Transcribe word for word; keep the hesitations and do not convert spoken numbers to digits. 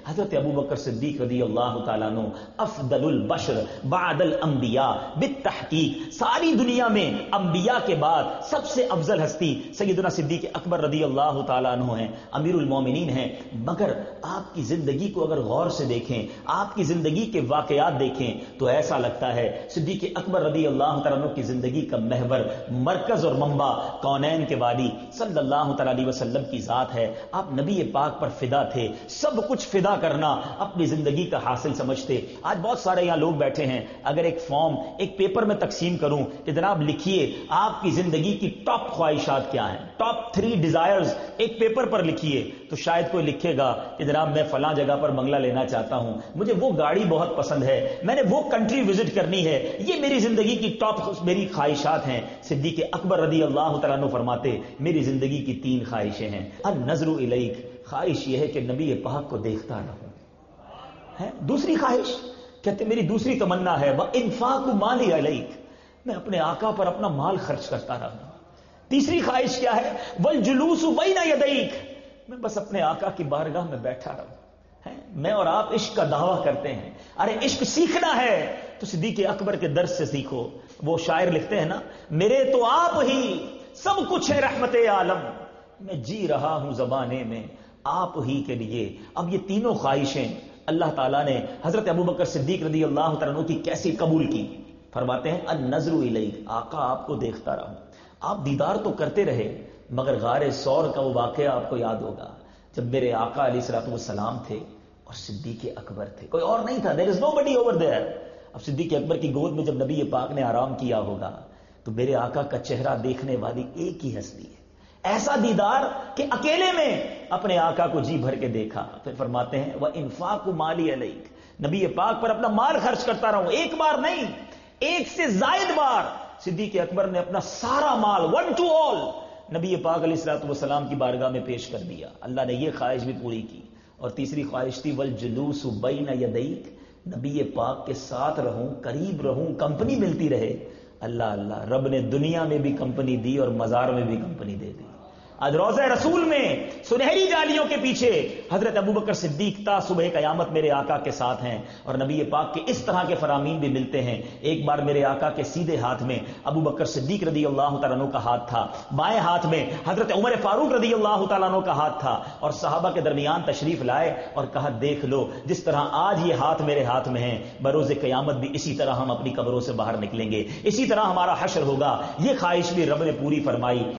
حضرت ابو بکر صدیق رضی اللہ تعالیٰ عنہ افضل البشر بعد الانبیاء بالتحقیق، ساری دنیا میں انبیاء کے بعد سب سے افضل ہستی سیدنا صدیق اکبر رضی اللہ تعالیٰ عنہ ہیں، امیر المومنین ہیں۔ مگر آپ کی زندگی کو اگر غور سے دیکھیں، آپ کی زندگی کے واقعات دیکھیں تو ایسا لگتا ہے صدیق اکبر رضی اللہ تعالیٰ عنہ کی زندگی کا محور، مرکز اور منبع کونین کے والی صلی اللہ تعالیٰ علیہ وسلم کی ذات ہے۔ آپ نبی پاک پر فدا تھے، سب کچھ فدا کرنا اپنی زندگی کا حاصل سمجھتے۔ آج بہت سارے یہاں لوگ بیٹھے ہیں، اگر ایک فارم ایک پیپر میں تقسیم کروں کہ جناب لکھیے آپ کی زندگی کی ٹاپ خواہشات کیا ہیں، ٹاپ تھری ڈیزائرز ایک پیپر پر لکھیے، تو شاید کوئی لکھے گا کہ جناب میں فلاں جگہ پر بنگلہ لینا چاہتا ہوں، مجھے وہ گاڑی بہت پسند ہے، میں نے وہ کنٹری وزٹ کرنی ہے، یہ میری زندگی کی ٹاپ میری خواہشات ہیں۔ صدیق اکبر رضی اللہ تعالیٰ عنہ فرماتے میری زندگی کی تین خواہشیں ہیں۔ النظر الیک، خواہش یہ ہے کہ نبی پاک کو دیکھتا رہوں، ہے دوسری خواہش کہتے میری دوسری تمنا ہے وانفاق مالی علیک، میں اپنے آقا پر اپنا مال خرچ کرتا رہوں۔ تیسری خواہش کیا ہے؟ والجلوس بین یدیک، میں بس اپنے آقا کی بارگاہ میں بیٹھا رہوں۔ میں اور آپ عشق کا دعویٰ کرتے ہیں، ارے عشق سیکھنا ہے تو صدیق اکبر کے درس سے سیکھو۔ وہ شاعر لکھتے ہیں نا، میرے تو آپ ہی سب کچھ ہے رحمت عالم، میں جی رہا ہوں زمانے میں آپ ہی کے لیے۔ اب یہ تینوں خواہشیں اللہ تعالیٰ نے حضرت ابو بکر صدیق رضی اللہ تعالیٰ عنہ کی کیسی قبول کی؟ فرماتے ہیں النظر الیک، آقا آپ کو دیکھتا رہوں۔ آپ دیدار تو کرتے رہے، مگر غار ثور کا وہ واقعہ آپ کو یاد ہوگا جب میرے آقا علیہ الصلوۃ والسلام تھے اور صدیق اکبر تھے، کوئی اور نہیں تھا، there is nobody over there۔ اب صدیق اکبر کی گود میں جب نبی پاک نے آرام کیا ہوگا تو میرے آقا کا چہرہ دیکھنے والی ایک ہی ہستی ہے، ایسا دیدار کہ اکیلے میں اپنے آقا کو جی بھر کے دیکھا۔ پھر فرماتے ہیں وانفاق مالی علیک، نبی پاک پر اپنا مال خرچ کرتا رہوں، ایک بار نہیں، ایک سے زائد بار صدیق اکبر نے اپنا سارا مال ون ٹو آل نبی پاک علیہ الصلوۃ والسلام کی بارگاہ میں پیش کر دیا۔ اللہ نے یہ خواہش بھی پوری کی۔ اور تیسری خواہش تھی والجلوس بین یدیک، نبی پاک کے ساتھ رہوں، قریب رہوں، کمپنی ملتی رہے۔ اللہ اللہ، رب نے دنیا میں بھی کمپنی دی اور مزار میں بھی کمپنی دے دی۔ آج روضہ رسول میں سنہری جالیوں کے پیچھے حضرت ابوبکر صدیق تا صبح قیامت میرے آقا کے ساتھ ہیں، اور نبی پاک کے اس طرح کے فرامین بھی ملتے ہیں۔ ایک بار میرے آقا کے سیدھے ہاتھ میں ابوبکر صدیق رضی اللہ تعالیٰ عنہ کا ہاتھ تھا، بائیں ہاتھ میں حضرت عمر فاروق رضی اللہ تعالیٰ عنہ کا ہاتھ تھا، اور صحابہ کے درمیان تشریف لائے اور کہا دیکھ لو جس طرح آج یہ ہاتھ میرے ہاتھ میں ہیں، بروز قیامت بھی اسی طرح ہم اپنی قبروں سے باہر نکلیں گے، اسی طرح ہمارا حشر ہوگا۔ یہ خواہش بھی رب نے پوری فرمائی۔